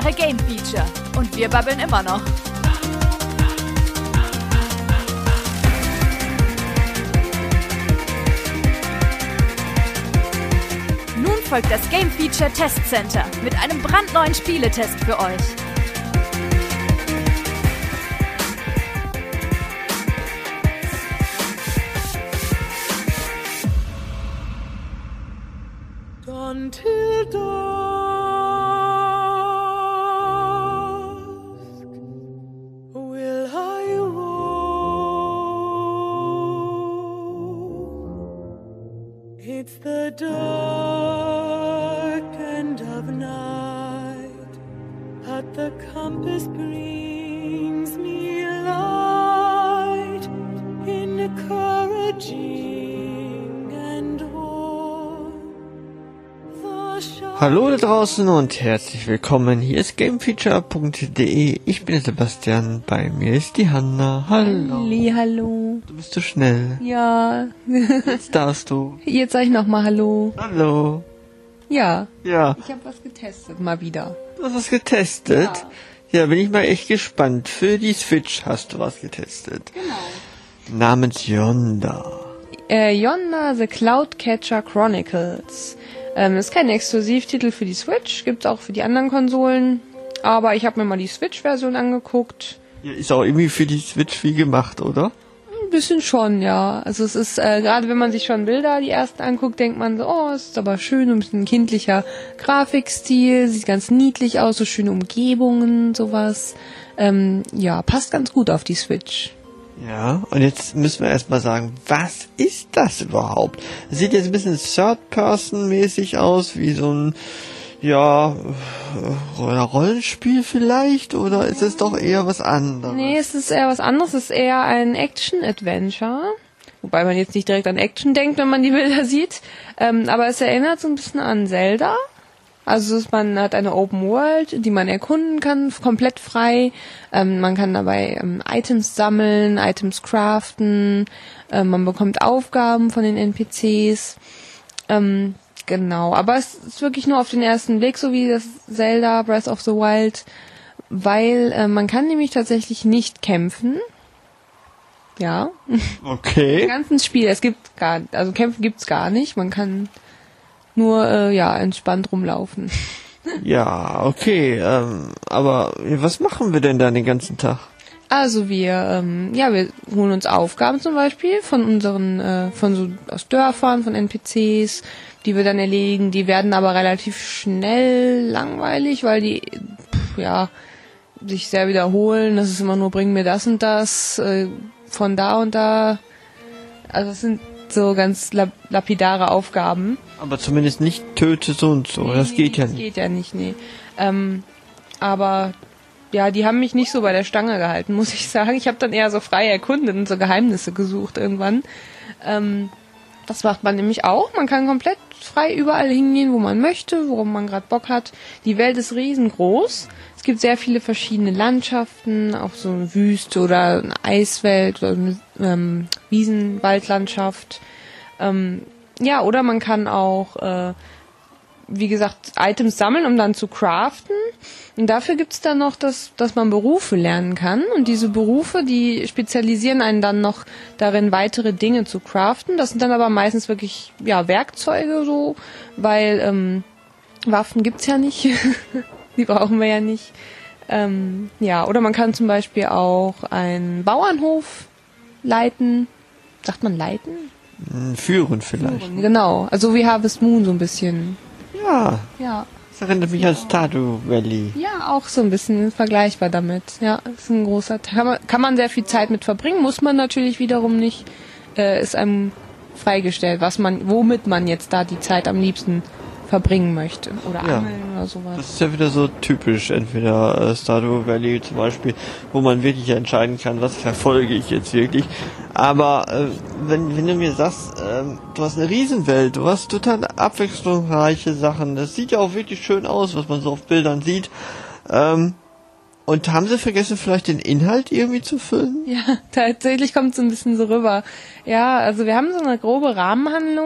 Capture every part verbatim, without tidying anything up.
Woche Game Feature. Und wir babbeln immer noch. Nun folgt das Game Feature Test Center mit einem brandneuen Spieletest für euch. Until dusk will I roam. It's the dark end of night, but the compass brings me light, encouraging and warm. Hallo da draußen und herzlich willkommen. Hier ist gamefeature punkt de. Ich bin der Sebastian, bei mir ist die Hanna. Hallo. Halli, hallo. Du bist so schnell. Ja. Jetzt darfst du. Jetzt sag ich nochmal Hallo. Hallo. Ja. Ja. Ich habe was getestet, mal wieder. Du hast was getestet? Ja. Ja, bin ich mal echt gespannt. Für die Switch hast du was getestet. Genau. Namens Yonder. Äh, Yonder The Cloudcatcher Chronicles. Ähm, ist kein Exklusivtitel für die Switch, gibt's auch für die anderen Konsolen. Aber ich habe mir mal die Switch-Version angeguckt. Ja, ist auch irgendwie für die Switch viel gemacht, oder? Ein bisschen schon, ja. Also es ist, äh, gerade wenn man sich schon Bilder, die ersten anguckt, denkt man so, oh, es ist aber schön, ein bisschen kindlicher Grafikstil, sieht ganz niedlich aus, so schöne Umgebungen, sowas. Ähm, ja, passt ganz gut auf die Switch. Ja, und jetzt müssen wir erstmal sagen, was ist das überhaupt? Das sieht jetzt ein bisschen Third-Person-mäßig aus, wie so ein, ja, Rollenspiel vielleicht, oder ist es doch eher was anderes? Nee, es ist eher was anderes, es ist eher ein Action-Adventure. Wobei man jetzt nicht direkt an Action denkt, wenn man die Bilder sieht. Ähm, aber es erinnert so ein bisschen an Zelda. Also man hat eine Open World, die man erkunden kann, komplett frei. Ähm, man kann dabei ähm, Items sammeln, Items craften. Ähm, man bekommt Aufgaben von den N P Cs. Ähm, genau, aber es ist wirklich nur auf den ersten Blick, so wie das Zelda Breath of the Wild, weil äh, man kann nämlich tatsächlich nicht kämpfen. Ja. Okay. Im ganzen Spiel, es gibt gar, also Kämpfen gibt's gar nicht. Man kann nur, äh, ja, entspannt rumlaufen. Ja, okay, ähm, aber was machen wir denn dann den ganzen Tag? Also wir, ähm, ja, wir holen uns Aufgaben zum Beispiel von unseren, äh, von so aus Dörfern, von N P Cs, die wir dann erledigen. Die werden aber relativ schnell langweilig, weil die, pff, ja, sich sehr wiederholen. Das ist immer nur, bring mir das und das, äh, von da und da. Also es sind so ganz lap- lapidare Aufgaben. Aber zumindest nicht töte so und so, nee, das geht ja das nicht. Das geht ja nicht, nee. Ähm, aber ja, die haben mich nicht so bei der Stange gehalten, muss ich sagen. Ich habe dann eher so frei erkundet und so Geheimnisse gesucht irgendwann. Ähm, das macht man nämlich auch. Man kann komplett frei überall hingehen, wo man möchte, worum man gerade Bock hat. Die Welt ist riesengroß. Es gibt sehr viele verschiedene Landschaften, auch so eine Wüste oder eine Eiswelt oder eine ähm, Wiesenwaldlandschaft. Ähm, ja, oder man kann auch, äh, wie gesagt, Items sammeln, um dann zu craften. Und dafür gibt's dann noch, das, dass man Berufe lernen kann. Und diese Berufe, die spezialisieren einen dann noch darin, weitere Dinge zu craften. Das sind dann aber meistens wirklich, ja, Werkzeuge so, weil ähm, Waffen gibt's ja nicht. Die brauchen wir ja nicht. Ähm, ja, oder man kann zum Beispiel auch einen Bauernhof leiten. Sagt man leiten? Führen vielleicht. Führen, genau. Also wie Harvest Moon so ein bisschen. Ja. Ja. Das erinnert mich an Stardew Valley. Ja, auch so ein bisschen vergleichbar damit. Ja, ist ein großer Teil. Kann man, kann man sehr viel Zeit mit verbringen, muss man natürlich wiederum nicht. Äh, ist einem freigestellt, was man, womit man jetzt da die Zeit am liebsten verbringen möchte. Oder Ja. angeln oder sowas. Das ist ja wieder so typisch, entweder äh, Stardew Valley zum Beispiel, wo man wirklich entscheiden kann, was verfolge ich jetzt wirklich. Aber äh, wenn, wenn du mir sagst, ähm, du hast eine Riesenwelt, du hast total abwechslungsreiche Sachen, das sieht ja auch wirklich schön aus, was man so auf Bildern sieht. Ähm, und haben sie vergessen, vielleicht den Inhalt irgendwie zu füllen? Ja, tatsächlich kommt es ein bisschen so rüber. Ja, also wir haben so eine grobe Rahmenhandlung.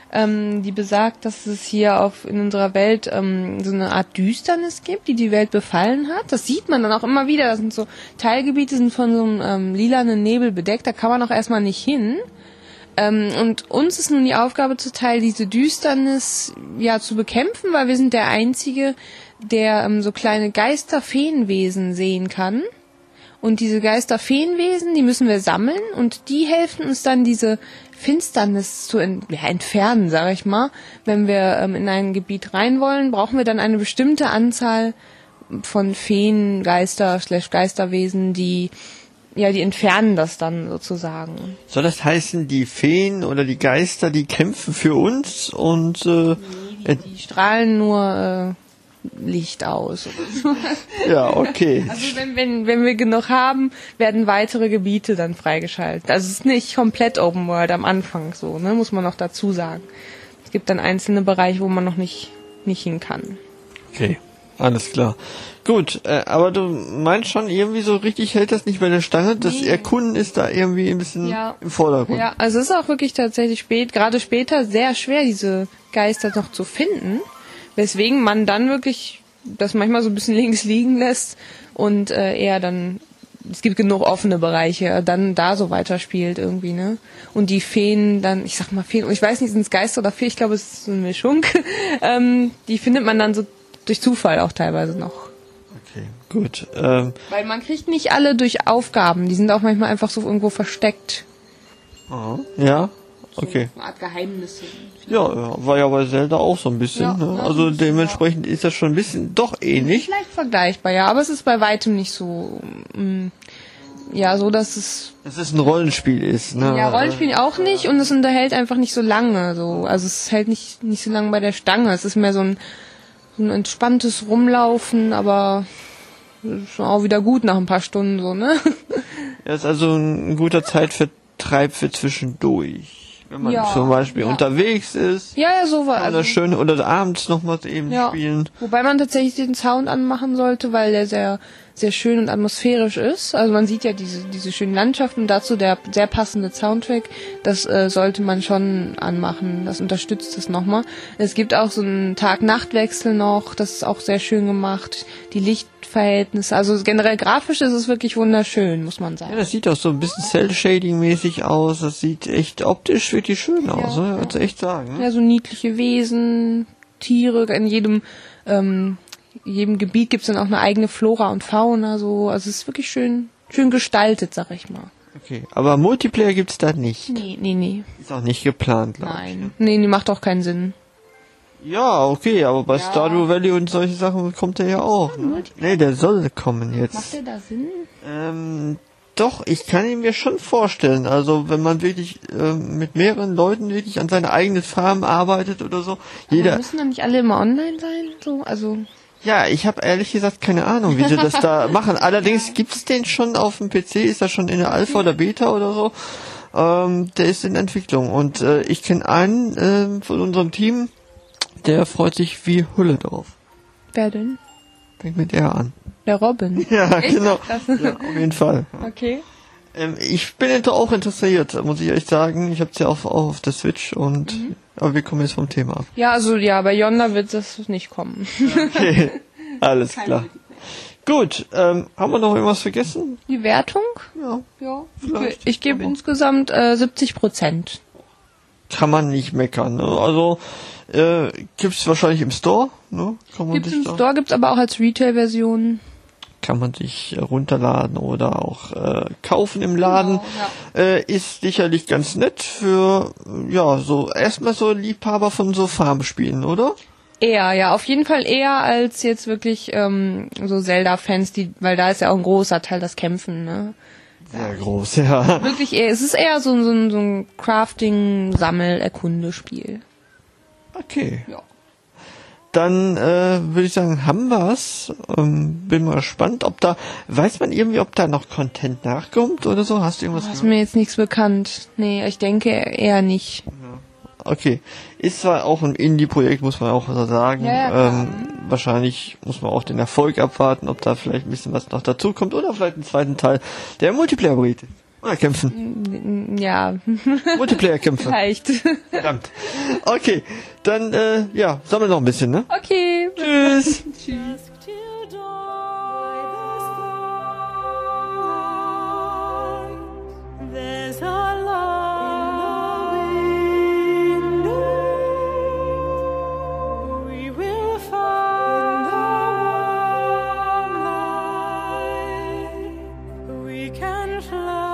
ähm, die besagt, dass es hier auf in unserer Welt ähm, so eine Art Düsternis gibt, die die Welt befallen hat. Das sieht man dann auch immer wieder. Das sind so Teilgebiete, sind von so einem ähm, lilanen Nebel bedeckt. Da kann man auch erstmal nicht hin. Ähm, und uns ist nun die Aufgabe zuteil, diese Düsternis ja zu bekämpfen, weil wir sind der Einzige, der ähm, so kleine Geister-Feenwesen sehen kann. Und diese Geister-Feenwesen, die müssen wir sammeln und die helfen uns dann, diese Finsternis zu ent- ja, entfernen, sage ich mal. Wenn wir ähm, in ein Gebiet rein wollen, brauchen wir dann eine bestimmte Anzahl von Feen, Geister, slash Geisterwesen, die ja, die entfernen das dann sozusagen. Soll das heißen, die Feen oder die Geister, die kämpfen für uns und äh, die, die strahlen nur äh, Licht aus. Oder so. Ja, okay. Also wenn, wenn, wenn wir genug haben, werden weitere Gebiete dann freigeschaltet. Also es ist nicht komplett Open World am Anfang so, ne, muss man noch dazu sagen. Es gibt dann einzelne Bereiche, wo man noch nicht, nicht hin kann. Okay, alles klar. Gut, äh, aber du meinst schon, irgendwie so richtig hält das nicht bei der Stange. Das Nee. Erkunden ist da irgendwie ein bisschen Ja. im Vordergrund. Ja, also es ist auch wirklich tatsächlich spät, gerade später sehr schwer, diese Geister noch zu finden, weswegen man dann wirklich das manchmal so ein bisschen links liegen lässt und äh, eher dann, es gibt genug offene Bereiche, dann da so weiterspielt irgendwie, ne? Und die Feen dann, ich sag mal Feen, ich weiß nicht, sind es Geister oder Feen, ich glaube, es ist so eine Mischung, ähm, die findet man dann so durch Zufall auch teilweise noch. Okay, gut. Ähm, Weil man kriegt nicht alle durch Aufgaben, die sind auch manchmal einfach so irgendwo versteckt. aha, ja, okay. So eine Art Geheimnisse. Ja, ja, war ja bei Zelda auch so ein bisschen. Ja, ne? ja, Also so ein bisschen, dementsprechend ist das schon ein bisschen doch ähnlich. Vielleicht vergleichbar, ja, aber es ist bei weitem nicht so, mm, ja, so, dass es, Dass es ein Rollenspiel ist. Ne? ja, Rollenspiel auch nicht und es unterhält einfach nicht so lange, so, also es hält nicht, nicht so lange bei der Stange, es ist mehr so ein, so ein entspanntes Rumlaufen, aber ist auch wieder gut nach ein paar Stunden, so, ne? Ja, ist also ein guter Zeitvertreib für zwischendurch. Wenn man Ja, zum Beispiel ja. unterwegs ist. Ja, ja, so war Oder schön, oder abends noch mal eben ja. spielen. Wobei man tatsächlich den Sound anmachen sollte, weil der sehr, sehr schön und atmosphärisch ist. Also man sieht ja diese, diese schönen Landschaften und dazu der sehr passende Soundtrack. Das äh, sollte man schon anmachen. Das unterstützt das nochmal. Es gibt auch so einen Tag-Nacht-Wechsel noch. Das ist auch sehr schön gemacht. Die Lichtverhältnisse. Also generell grafisch ist es wirklich wunderschön, muss man sagen. Ja, das sieht auch so ein bisschen Cell-Shading-mäßig aus. Das sieht echt optisch wirklich schön aus, ne? Kannst du echt sagen. Ne? Ja, so niedliche Wesen, Tiere, in jedem, ähm, jedem Gebiet gibt's dann auch eine eigene Flora und Fauna, so, also es ist wirklich schön, schön gestaltet, sag ich mal. Okay, aber Multiplayer gibt's da nicht. Nee, nee, nee. Ist auch nicht geplant, glaube ich. Nein. Nee, nee, macht auch keinen Sinn. Ja, okay, aber bei Ja. Stardew Valley und solche Sachen kommt der ja auch. Ne? Nee, der soll kommen Macht jetzt. der da Sinn? Ähm, doch, ich kann ihn mir schon vorstellen. Also wenn man wirklich ähm, mit mehreren Leuten wirklich an seiner eigenen Farm arbeitet oder so. Aber Jeder. müssen dann nicht alle immer online sein? So, also. Ja, ich habe ehrlich gesagt keine Ahnung, wie sie das da machen. Allerdings gibt's den schon auf dem P C, ist er schon in der Alpha oder Beta oder so. Ähm, der ist in Entwicklung und äh, ich kenne einen äh, von unserem Team, der freut sich wie Hulle drauf. Wer denn? Fängt mit R an. Der Robin. Ja, genau. Das- Ja, auf jeden Fall. Okay. Ähm, ich bin inter- auch interessiert, muss ich echt sagen. Ich hab's ja auch, auch auf der Switch und aber wir kommen jetzt vom Thema ab. Ja, also, ja, bei Yonder wird das nicht kommen. Okay, alles klar. Gut, ähm, haben wir noch irgendwas vergessen? Die Wertung? Ja, Ja. Vielleicht. Ich gebe Aber- insgesamt äh, siebzig Prozent. kann man nicht meckern. Ne? Also äh, gibt's wahrscheinlich im Store. Ne? Kann man Gibt's sich im da, Store, gibt's aber auch als Retail-Version. kann man sich äh, runterladen oder auch äh, kaufen im Laden. Genau, äh, ist sicherlich ganz nett für äh, ja so erstmal so Liebhaber von so Farmspielen, oder? Eher, ja, auf jeden Fall eher als jetzt wirklich ähm, so Zelda-Fans, die, weil da ist ja auch ein großer Teil das Kämpfen, ne? Sehr groß, ja. Wirklich eher, es ist eher so, ein- so, ein- so ein Crafting-Sammel-Erkundespiel. Okay. Ja. Dann äh, würde ich sagen, haben wir's. Ähm, bin mal gespannt, ob da, weiß man irgendwie, ob da noch Content nachkommt oder so? Hast du irgendwas? Da ist mir jetzt nichts bekannt. Nee, ich denke eher nicht. Okay. Ist zwar auch ein Indie-Projekt, muss man auch so sagen. Ja, ja, klar. ähm, wahrscheinlich muss man auch den Erfolg abwarten, ob da vielleicht ein bisschen was noch dazu kommt oder vielleicht einen zweiten Teil, der Multiplayer bietet. Ah, kämpfen. Ja. Multiplayer-Kämpfe. Reicht. Verdammt. Okay, dann, äh, ja, sammeln noch ein bisschen, ne? Okay. Tschüss. Tschüss. till dawn there's a light in the window. We will find the warm light. We can fly.